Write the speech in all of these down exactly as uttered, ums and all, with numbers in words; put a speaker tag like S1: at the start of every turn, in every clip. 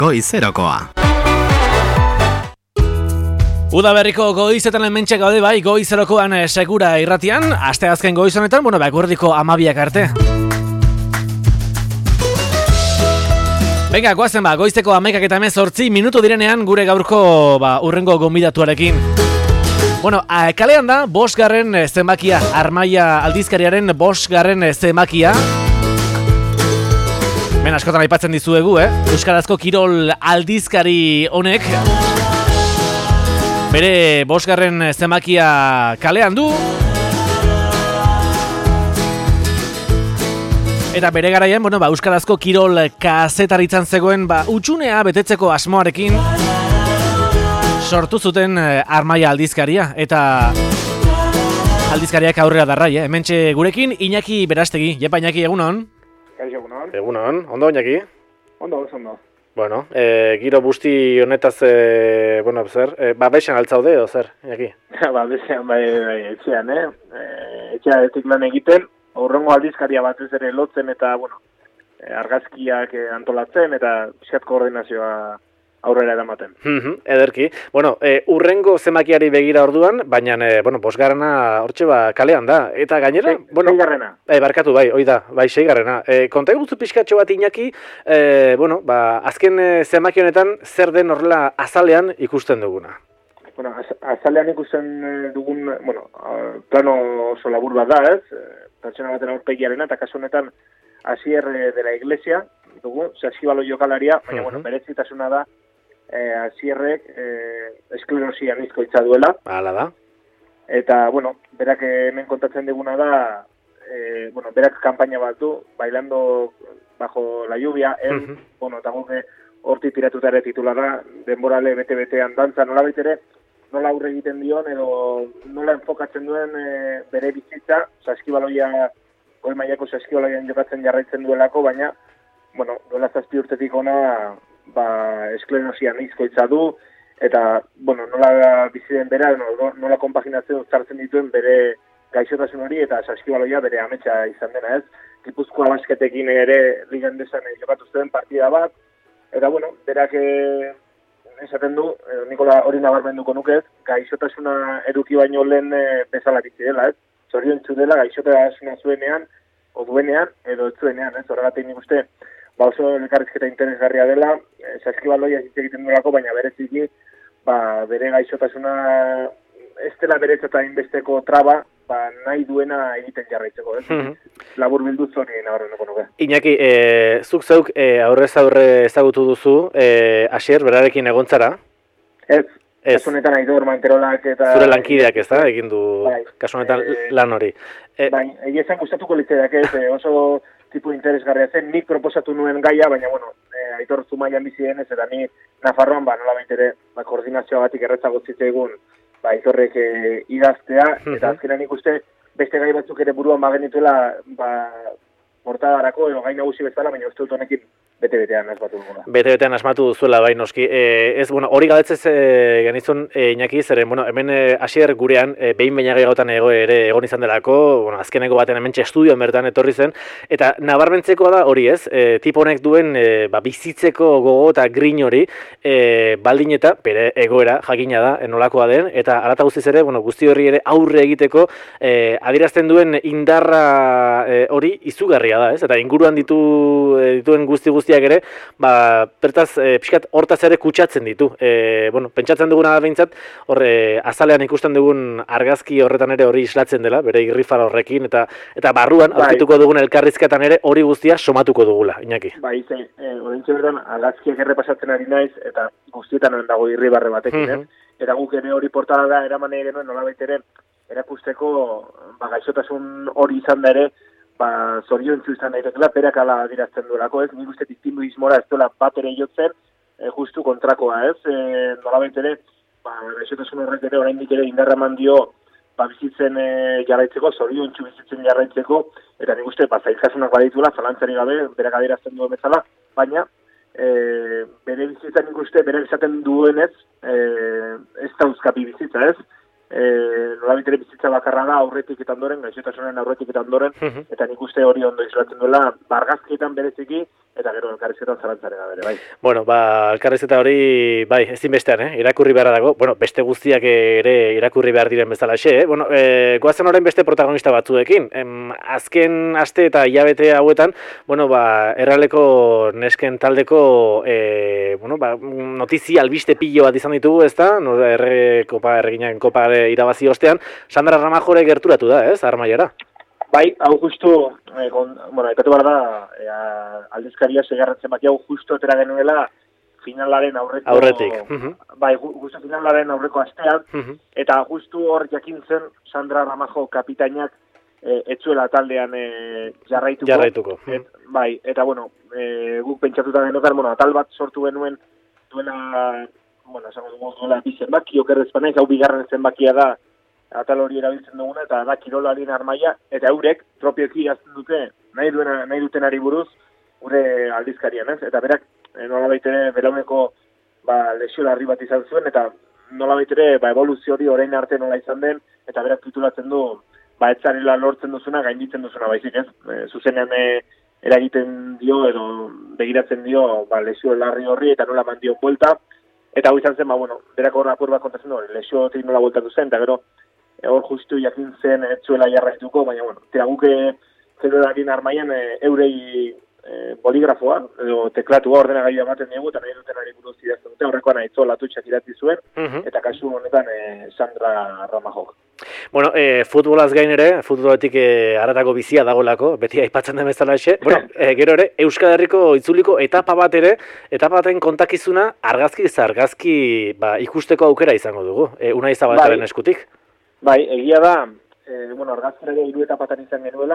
S1: Goizerokoa.
S2: Udaberriko goizetan hementxe gaude bai, goizerokoan segura irratian, asteazken goiz honetan, bueno, eguerdiko hamabiak arte. Venga, goazen ba, goizeko hamaikak eta hemezortzi minutu direnean gure gaurko ba, urrengo gonbidatuarekin. Bueno, kalean da, bosgarren zenbakia, Armaia aldizkariaren bosgarren zenbakia. Ben askotan aipatzen dizuegu, eh? Euskarazko kirol aldizkari honek bere bosgarren zenbakia kalean du. Eta bere garaian, bueno, ba, euskarazko kirol kazetaritzan zegoen ba, utxunea betetzeko asmoarekin sortu zuten Armaia aldizkaria. Eta aldizkariak aurrera darrai, eh? Hementxe gurekin Iñaki Berastegi. Jepa Iñaki, egunon?
S3: Egunon.
S2: Egunon, ondo Iñaki?
S3: Ondo, ondo.
S2: Bueno, e, giro busti honetaz, e, bueno, zer, e, ba, beixan altzaude, edo zer, Iñaki?
S3: ba, beixan, bai, bai, etxean, eh? E, etxea etik lan egiten, aurrengo aldizkaria batez ere lotzen eta, bueno, e, argazkiak e, antolatzen eta xat koordinazioa aurrera edamaten.
S2: Mm-hmm, ederki. Bueno, e, urrengo zenbakiari begira orduan, baina, e, bueno, bosgarrena hortxe ba, kalean da. Eta gainera,
S3: Se,
S2: bueno,
S3: seigarrena.
S2: E, barkatu bai, hoi da, bai, seigarrena. E, konta egutu pixkatxo bat Iñaki, e, bueno, ba, azken e, zenbaki honetan zer den horrela azalean ikusten duguna.
S3: Bueno, az, azalean ikusten dugun, bueno, plano oso labur bat da, ez? Pertsona baten aurpegiarena, eta kasu honetan Asier de la Iglesia, dugu, Saskibalo jokalaria, baina, uh-huh. bueno, berezitasuna da, Eh, Asierrek eh, esklerosia nizkoitza duela.
S2: Hala da.
S3: Eta, bueno, berak hemen kontatzen diguna da, eh, bueno, berak kanpaina bat du, bailando bajo la lluvia, en, uh-huh. bueno, eta guke horti tiratutare titularra, denborale bete-betean dantza, nola baitere, nola aurre egiten dion, edo nola enfokatzen duen eh, bere bizitza, saskibaloia, goi mailako saskibaloian jokatzen jarraitzen duelako, baina, bueno, duela zazpi urtetik ona, ba, esklerosia nizkoitza du, eta, bueno, nola biziden bera, nola konpaginatzen zartzen dituen bere gaixotasun hori, eta saskibaloia bere ametsa izan dena, ez? Gipuzkoa basketekin ere ligan desan jokatu zuen partida bat, eta, bueno, berak esaten du, Nikola hori nabarmenduko nuke ez, gaixotasuna eduki baino lehen bezala bizi dela, ez? Zorion dela gaixotasuna zuenean, o duenean, edo ez zuenean, ez? Horregatik nik uste, ba oso elkarrizketa interesgarria dela, e, saskibaloia hitz egiten duelako, baina bereziki, ba, bere gaixotasuna ez dela beretzata inbesteko traba, ba, nahi duena egiten jarraitzeko, ez? Mm-hmm. Labur bilduz hori nabarmenduko nuke.
S2: Iñaki, e, zuk zeuk e, aurrez aurre ezagutu duzu, e, Asier, berarekin egontzara?
S3: Ez, ez. Kasu honetan Aitor Manterolak eta...
S2: Zure lankideak ez da, egin du
S3: bai,
S2: kasu honetan e, lan hori.
S3: E, bai, egia esan gustatuko litzaidak ez, oso tipo interesgarria zen, nik proposatu nuen gaia, baina, bueno, e, Aitor Zumaian bizi denez, eta ni Nafarroan, ba, nola baitere, ba, koordinazioa batik erretzago zitzaigun, ba, Aitorrek e, idaztea, eta uh-huh. azkenan ikuste, beste gai batzuk ere buruan bagenituela, ba, portadarako, edo gai nagusi bezala, baina uste dut honekin bete-betean asmatu dugula.
S2: Bete-betean asmatu duzuela, bai, noski. E, ez, bueno, hori galetzez e, genizun e, Iñaki, zeren, bueno, hemen e, Asier gurean, e, behin baina gautan ego ere egon izan delako, bueno, azkeneko baten hemen estudioan bertan etorri zen, eta nabarmentzekoa da hori ez, e, tipo honek duen e, ba, bizitzeko gogo eta grin hori, e, baldin eta, bere egoera, jakina da, enolakoa den, eta alata guztiz ere, bueno, guzti horri ere aurre egiteko, e, adierazten duen indarra e, hori izugarria da, ez? Eta inguruan ditu, e, dituen guzti guzti ere, ba, bertaz, e, pixkat hortaz ere kutsatzen ditu. E, bueno, pentsatzen duguna da behintzat, horre, azalean ikusten dugun argazki horretan ere hori islatzen dela, bere irrifara horrekin, eta eta barruan, bai, aurkituko dugun elkarrizketan ere hori guztia somatuko dugula, Iñaki.
S3: Bai, ze, e, horrentxe bertan, argazkiak errepasatzen ari naiz, eta guztietan dago irribarre batekin, mm-hmm. ez? Eta guk ere hori portada da, eraman genuen, nolabait ere, erakusteko, ba, gaixotasun hori izan da ere, ba, zoriontzu izan daitekela, perak ala dirazten duelako, ez? Nik uste distinduismora ez duela bat ere jotzen, e, justu kontrakoa, ez? E, nolabait ere, ba, gaixotasun horrek ere, oraindik ere indarra eman dio, ba, bizitzen e, jarraitzeko, zoriontzu bizitzen jarraitzeko, eta nik uste, ba, zailtasunak baditula, zalantzari gabe, berak adirazten duen bezala, baina, e, bere bizitzan nik uste, berak esaten duenez, e, ez dauzkapi bizitza, ez? e, nolabitere bizitza bakarra da aurretik eta ondoren, gaixotasunen aurretik eta ondoren, eta nik uste hori ondo islatzen duela, argazkietan bereziki, eta gero elkarrizketan zalantzaren bere, bai.
S2: Bueno, ba, elkarrizketa hori, bai, ezinbestean, eh? irakurri beharra dago, bueno, beste guztiak ere irakurri behar diren bezala xe, eh? Bueno, e, goazen orain beste protagonista batzuekin, em, azken aste eta hilabete hauetan, bueno, ba, erraleko nesken taldeko, e, bueno, ba, notizia albiste pilo bat izan ditugu, ez da, no, erre kopa, erreginan kopa irabazi ostean, Sandra Ramajore gerturatu da, ez, Armaiara?
S3: Bai, hau justu, eh, con, bueno, aipatu behar da, eh, aldizkaria segarratzen baki hau justu etera genuela finalaren aurreko...
S2: Aurretik.
S3: Bai, justu finalaren aurreko astean, eta justu hor jakintzen Sandra Ramajo kapitainak eh, etzuela taldean eh, jarraituko.
S2: Jarraituko.
S3: Et, bai, eta bueno, eh, guk pentsatuta genotan, bueno, atal bat sortu genuen duela, bueno, esango dugu duela bi zenbaki, okerrez panaiz, hau bigarren zenbakia da, atal hori erabiltzen duguna, eta da kirolarien Armaia, eta eurek tropioki jazten dute, nahi, duena, nahi dutenari buruz, gure aldizkarian, ez? Eta berak, e, nola baitere, belauneko ba, lesio larri bat izan zuen, eta nola baitere, ba, evoluzio hori orain arte nola izan den, eta berak titulatzen du, ba, etzarela lortzen duzuna, gainditzen duzuna baizik, ez? E, zuzenean e, eragiten dio, edo begiratzen dio, ba, lesio larri horri, eta nola mandio buelta, eta hau izan zen, ba, bueno, berak horra apur bat kontatzen du, lesio hori nola bueltatu zen, eta gero, hor justu jakin zen etzuela jarraituko, baina, bueno, tira guke zelularien Armaian e, eurei e, boligrafoa, edo teklatua ordenagailua ematen diegu, eta nahi dutenari buruz idazten dute, horrekoan aitzo latutxak idatzi zuen, eta kasu honetan e, Sandra Ramajok.
S2: Bueno, e, futbolaz gain ere, futboletik e, haratako bizia dagoelako, beti aipatzen den bezala exe. Bueno, e, gero ere, Euskal Herriko itzuliko etapa bat ere, etapa baten kontakizuna argazki zargazki ba, ikusteko aukera izango dugu, e, Unai Zabaletaren eskutik.
S3: Bai, egia da, e, bueno, argazkera hiru etapatan izan genuela,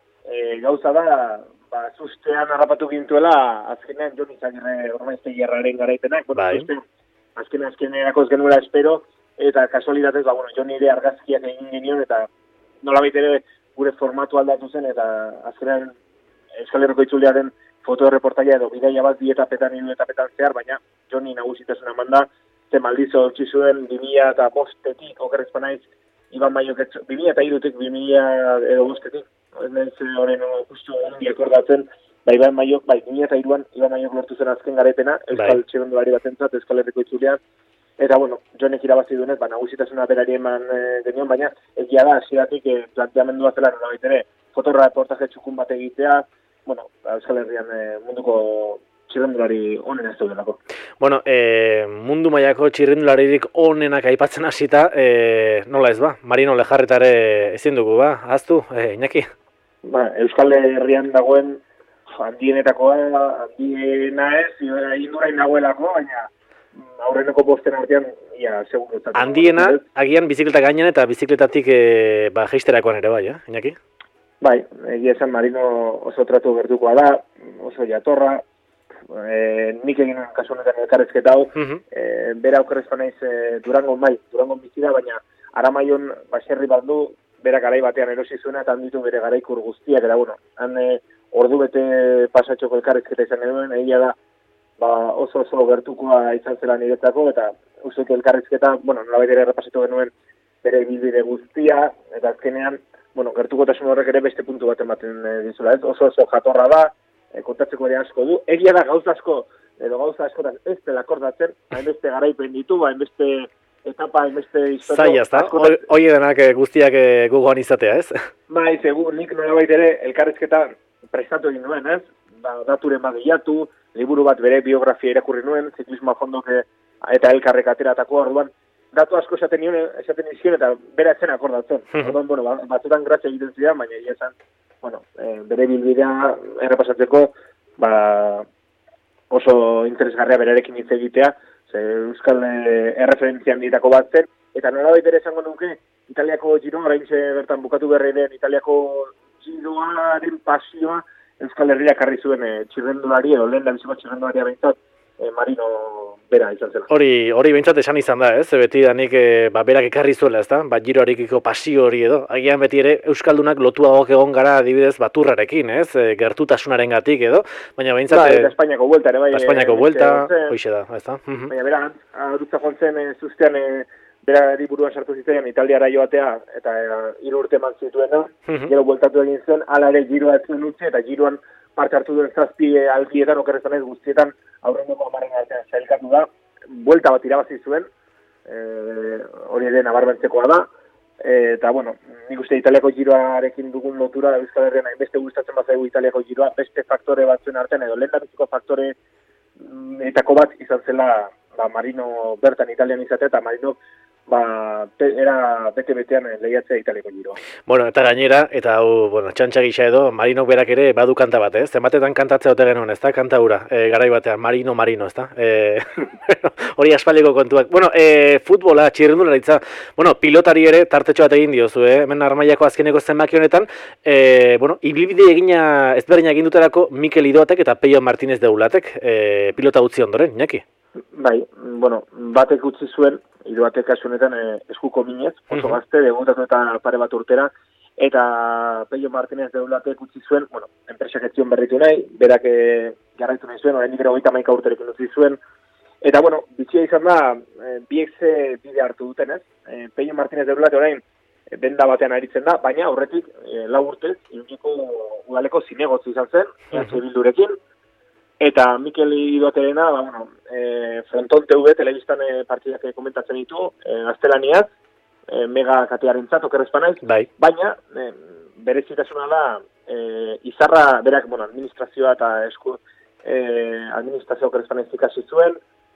S3: e, gauza da, ba, sustean harrapatu gintuela, azkenean Jon Izagirre Ormaiztegi erraren garaipenak, bueno, bai. Suste, azken azkenerako ez genuela espero, eta kasualitatez, ba, bueno, Jon ere argazkiak egin genion, eta nola ere gure formatu aldatu zen, eta azkenean Euskal Herriko itzuliaren fotoreportaia edo bidaia bat bi etapetan, hiru etapetan zehar, baina Joni nagusitasuna manda, ze maldizo utzi zuen bi mila eta bostetik, okerrez panaiz, Iban Maiok, bi mila eta hirutik, bi mila edo bostetik, ez nahiz horren justu ongi akordatzen, ba, Iban Maiok, bai, bi mila eta hiruan, Iban Maiok lortu zen azken garaipena, Euskal txirrendulari batentzat, Euskal Herriko itzulean, eta, bueno, Jonek irabazi duenez, ba, nagusitasuna berari eman e, genion, baina egia da, hasieratik e, planteamendua zela nola baitere, fotoreportaje txukun bat egitea, bueno, Euskal Herrian e, munduko txirrendulari onen ez daudelako.
S2: Bueno, e, mundu mailako txirrendularirik onenak aipatzen hasita, e, nola ez ba? Marino Lejarretare ezin dugu ba? Aztu, e, Iñaki?
S3: Ba, Euskal Herrian dagoen handienetakoa, handiena ez, indurain nagoelako, baina aurreneko bosten artean, ia, seguro.
S2: Handiena, agian bizikleta gainen eta bizikletatik e, ba, jeisterakoan ere bai, eh, Iñaki?
S3: Bai, egia esan Marino oso tratu gertukoa da, oso jatorra, E, nik egin kasu honetan elkarrezketa hau, uh -huh. e, bera okerrezko naiz e, Durangon bai, Durangon bizi da, baina Aramaion baserri bat du, bera garai batean erosi zuena eta handitu bere garaikur guztiak, eta bueno, han e, ordu bete pasatxoko elkarrezketa izan genuen, egia da, ba, oso oso gertukoa izan zela niretzako, eta uste elkarrezketa, bueno, nola baitere errepasatu genuen bere bilbide guztia, eta azkenean, bueno, gertukotasun horrek ere beste puntu bat ematen e, dizula, ez? Oso oso jatorra da, E, kontatzeko ere asko du. Egia da gauza asko, edo gauza askotan ez dela akordatzen, hainbeste garaipen ditu, hainbeste etapa, hainbeste historia.
S2: Zaila, ez da? Hoi edenak guztiak gugoan izatea, ez?
S3: Bai, segur, nik nolabait ere elkarrizketa prestatu egin nuen, ez? Ba, daturen bat gehiatu, liburu bat bere biografia irakurri nuen, ziklismoa fondok eta elkarrek ateratako, orduan, datu asko esaten nion, esaten nizion, eta bera etzen akordatzen. Orduan, bueno, batzutan grazia egiten zidan, baina egia esan, bueno, e, bere bilbidea errepasatzeko, ba, oso interesgarria berarekin hitz egitea, ze Euskal e, erreferentzian ditako bat zen, eta nola baitere esango nuke, Italiako Giro, oraintxe bertan bukatu berri den Italiako Giroaren pasioa Euskal Herria karri zuen e, txirrendulari, edo lehen da biziko txirrendularia behintzat, e, Marino bera izan zela.
S2: Hori, hori behintzat esan izan da, ez? Beti danik e, ba, berak ekarri zuela, ez da? Ba, giroarekiko pasio hori edo. Agian beti ere Euskaldunak lotuagok egon gara adibidez baturrarekin, ez? E, gertutasunaren gatik edo. Baina behintzat...
S3: Ba, eta Espainiako buelta ere, bai.
S2: Espainiako buelta, hoixe da, ez da?
S3: Baina bera, adutza joan zen, e, zuztean, e, berari buruan sartu zitzaian Italiara joatea, eta hiru urte eman zituena, gero bueltatu egin zen, hala ere giroa ez zuen utzi, eta giroan parte hartu duen zazpi aldietan, okerrezan ez guztietan, aurrendoko hamarren artean sailkatu da, buelta bat irabazi zuen, hori ere nabarmentzekoa da, eta, bueno, nik uste Italiako giroarekin dugun lotura, Euskal Herrian hainbeste gustatzen bazaigu Italiako giroa, beste faktore batzuen artean, edo lehendabiziko faktore etako bat izan zela ba, Marino bertan Italian izatea, eta Marino ba, era bete-betean lehiatzea Italiako giroa.
S2: Bueno, eta gainera, eta hau, bueno, txantxa gisa edo, Marinok berak ere badu kanta bat, ez? Zenbatetan kantatzea ote genuen, ez da? Kanta hura, e, garai batean, Marino, Marino, ez da? E, hori aspaldiko kontuak. Bueno, e, futbola, txirrindularitza, bueno, pilotari ere tartetxo bat egin diozu, eh? Hemen Armaiako azkeneko zenbaki honetan, e, bueno, ibilbide egina ezberdina egin dutelako Mikel Idoatek eta Peio Martinez Deulatek, e, pilota utzi ondoren, Iñaki?
S3: Bai, bueno, batek utzi zuen, Idoatek kasu honetan e, eskuko minez, oso gazte, debutatu eta pare bat urtera, eta Peio Martinez Deulatek utzi zuen, bueno, enpresak ez zion berritu nahi, berak e, jarraitu nahi zuen, orain ikera hogeita hamaika urterekin utzi zuen, eta, bueno, bitxia izan da, e, biek ze bide hartu duten, ez? E, Peio Martinez Deulate orain, e, benda batean aritzen da, baina aurretik, e, lau urtez, Iruñeko udaleko zinegotzi izan zen, uh -huh. Bildurekin, eta Mikel Idoaterena, ba, bueno, e, Fronton T V telebistan e, partidak komentatzen ditu, e, gaztelaniaz, e, mega katearentzat, okerrezpanaiz,
S2: bai.
S3: Baina, e, berezitasuna da, e, izarra, berak, bueno, administrazioa eta esku, e, administrazio okerrezpanaiz ikasi zuen,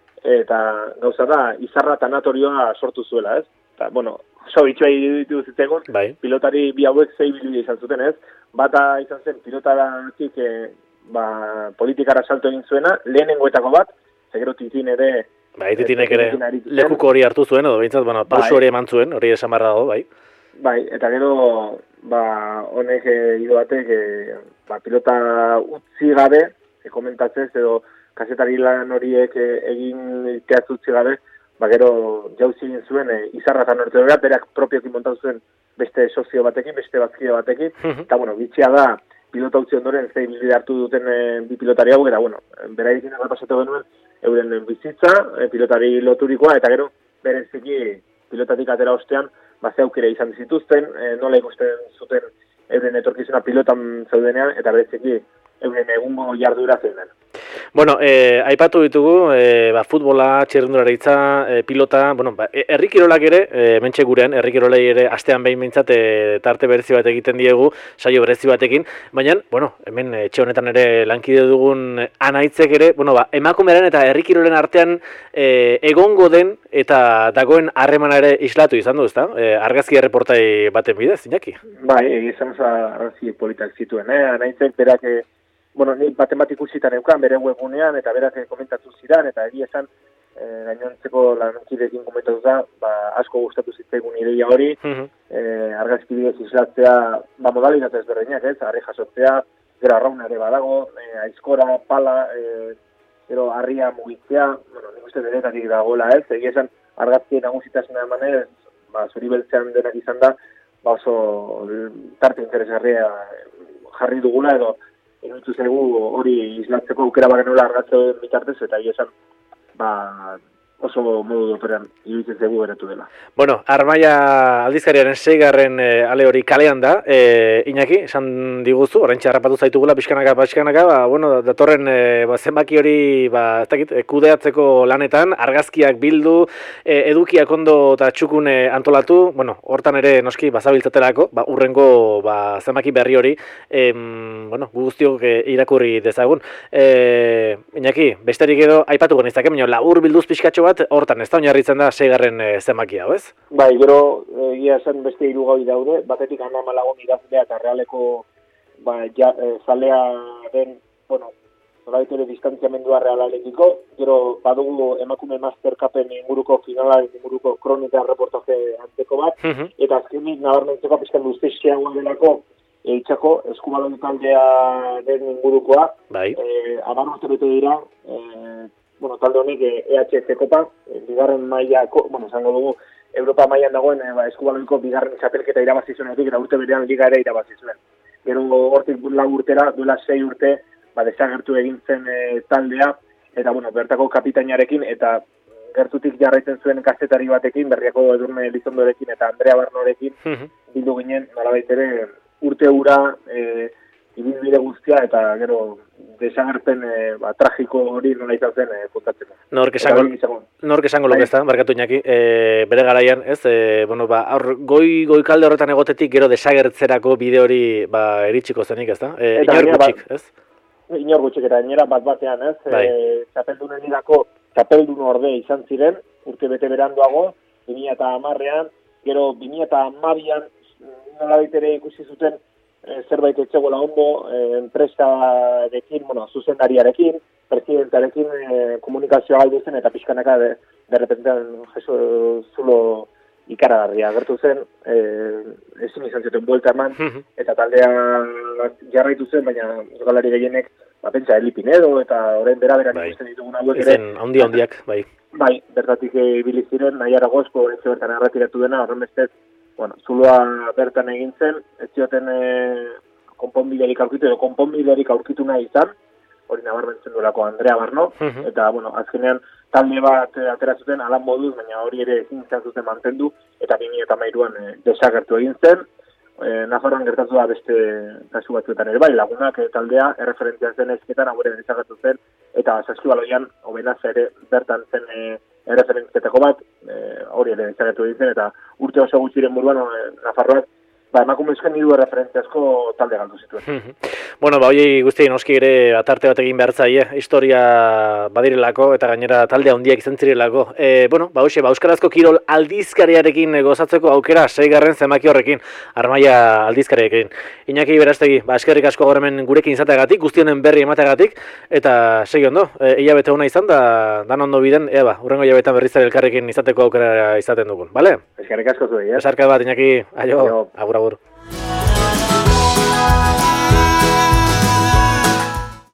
S3: eta gauza da, izarra tanatorioa sortu zuela, ez? Eta, bueno, oso bitxua iruditu zitzegon,
S2: bai.
S3: Pilotari bi hauek zei bilbide izan zuten, ez? Bata izan zen, pilotaratik, e, ba, politikara salto egin zuena, lehenengoetako bat, zegero Titin ere...
S2: Bai, Titinek ere lekuko hori hartu zuen, edo behintzat, bueno, pausu bai. Hori eman zuen, hori esan barra dago, bai.
S3: Bai, eta gero, ba, honek e, Idoatek, e, ba, pilota utzi gabe, e, komentatzez, edo kazetari lan horiek e, egin teatz utzi gabe, ba, gero jauzi egin zuen, e, izarratan orte dira, berak propiokin montatu zuen beste sozio batekin, beste bazkide batekin, eta, bueno, bitxia da, pilota utzi ondoren, zei bilbide hartu duten e, bi pilotari hau, eta, bueno, beraikin errapasatu genuen, euren bizitza, e, pilotari loturikoa, eta gero, bereziki pilotatik atera ostean, ba, ze aukera izan zituzten, e, nola ikusten zuten euren etorkizuna pilotan zeudenean, eta bereziki euren egungo jarduera zeuden.
S2: Bueno, eh, aipatu ditugu, eh, ba, futbola, txirrindularitza, eh, pilota, bueno, ba, herri kirolak ere, eh, mentxe gurean, herri kirolei ere astean behin behintzat eh, tarte berezi bat egiten diegu, saio berezi batekin, baina, bueno, hemen etxe honetan ere lankide dugun anaitzek ere, bueno, ba, emakumearen eta herri kirolen artean eh, egongo den eta dagoen harremana ere islatu izan du, ezta? Eh, argazki erreportai baten bidez, Iñaki?
S3: Bai, egizan oso argazki politak zituen, eh? Anaitzek berak, eh, bueno, ni baten bat ikusita neukan, bere webgunean, eta berak komentatu zidan, eta egia esan, eh, gainontzeko lankidekin komentatu da, ba, asko gustatu zitzaigun ideia hori, uh -huh. eh, argazki bidez islatzea, ba, modalitate ezberdinak, ez, harri jasotzea, gero arrauna ere badago, eh, aizkora, pala, eh, gero harria mugitzea, bueno, nik uste denetatik dagoela, ez, egia esan, argazki nagusitasuna emanez, ba, zuri beltzean denak izan da, ba, oso tarte interesgarria jarri dugula, edo, egitu zaigu hori islatzeko aukera bagenula argatzen bitartez, eta esan, ba, oso modu doperan iruditzen zaigu beratu dela.
S2: Bueno, Armaia aldizkariaren seigarren e, ale hori kalean da, e, Iñaki, esan diguzu, oraintxe harrapatu zaitugula, pixkanaka, pixkanaka, ba, bueno, datorren e, ba, zenbaki hori, ba, ez dakit, kudeatzeko lanetan, argazkiak bildu, e, edukiak ondo eta txukun e, antolatu, bueno, hortan ere noski bazabiltzatelako, ba, urrengo ba, zenbaki berri hori, e, bueno, guztiok e, irakurri dezagun. E, Iñaki, besterik edo, aipatu genizak, baina labur bilduz pixkatxo bat, hortan, ez da oinarritzen da seigarren e, zenbaki hau, ez?
S3: Bai, gero, egia esan beste hiru gaui daude, batetik Ana Malagon idazlea eta Realeko ba, ja, e, zalea den, bueno, nolabait ere distantziamendua Realarekiko, gero badugu emakume Mastercupen inguruko finalaren inguruko kronika reportaje anteko bat, uh -huh. eta azkenik nabarmentzeko pizkan luztexea delako eitzako eskubaloi taldea den ingurukoa,
S2: bai.
S3: e, abar urte bete dira, e, bueno, talde honik E H F Kopa, bigarren mailako, bueno, esango dugu, Europa mailan dagoen e, ba, eskubaloiko bigarren txapelketa irabazi zuenetik, eta urte berean liga ere irabazi zuen. Gero hortik lau urtera, duela sei urte, ba, desagertu egin zen e, taldea, eta, bueno, bertako kapitainarekin, eta gertutik jarraitzen zuen kazetari batekin, Berriako Edurne Elizondorekin eta Andrea Barnorekin, bildu ginen, nolabait ere, urte ura, e, ibilbide guztia eta gero desagerpen e, ba, tragiko hori nola izan zen e, kontatzeko.
S2: Nork esango, nork esango luk ez da, barkatu Iñaki, e, bere garaian, ez, e, bueno, ba, aur, goi, goi kalde horretan egotetik gero desagertzerako bide hori ba, eritxiko zenik ez da, e, inor gutxik, ez?
S3: Inor gutxik eta inera bat batean, ez, bai. e, txapeldunen irako txapeldun orde izan ziren, urte bete beranduago, bi mila hamarrean, gero bi mila hamabian nola baitere ikusi zuten e, zerbait etxegoela ondo, e, enpresarekin, bueno, zuzendariarekin, presidentarekin e, komunikazioa galdu zen, eta pixkanaka de, de repentean jesu zulo ikaragarria agertu zen, e, ezin izan zuten buelta eman, eta taldea jarraitu zen, baina jokalari gehienek, ba, pentsa, Elipinedo, eta orain bera-beran bai. Ikusten ditugun hauek ere.
S2: Izen, handi-handiak, bai.
S3: Bai, bertatik ibili ziren, Naiara Gozko, etxe bertan erretiratu dena, horren bestez, bueno, zuloa bertan egin zen, ez zioten e, konponbiderik aurkitu, edo konponbiderik aurkitu nahi izan, hori nabarmentzen duelako Andrea Barno, uh-huh. eta, bueno, azkenean talde bat atera zuten alan moduz, baina hori ere ezin izan zuten mantendu, eta bi mila hamairuan e, desagertu egin zen, e, Nafarroan gertatu da beste kasu batzuetan ere, bai, lagunak e, taldea erreferentzia zen ezketan, hau ere desagertu zen, eta Saskibaloian, hobenaz ere bertan zen e, erreferentzietako bat, e, hori ere desagertu egin zen, eta urte oso gutxiren buruan e, Nafarroak, ba, emakumezkoen hiru erreferentziazko talde galdu zituen.
S2: Bueno, ba, hori guzti noski ere atarte bat egin behar zaie, historia badirelako eta gainera talde handiak izan zirelako. E, bueno, ba, hoxe, ba, Euskarazko Kirol aldizkariarekin gozatzeko aukera, seigarren zenbaki horrekin, Armaia aldizkariarekin. Iñaki Berastegi, ba, eskerrik asko gaur hemen gurekin izateagatik, guztionen berri emateagatik, eta segi ondo, e, hilabete hona izan da, dan ondo biden, ea ba, hurrengo hilabetean berriz elkarrekin izateko aukera izaten dugun, bale?
S3: Eskerrik asko zuei, eh?
S2: Besarka bat, Iñaki, aio, agur, agur.